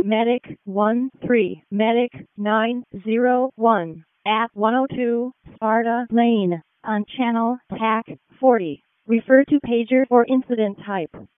Medic 13, Medic 901 at 102 Sparta Lane on channel TAC 40. Refer to pager for incident type.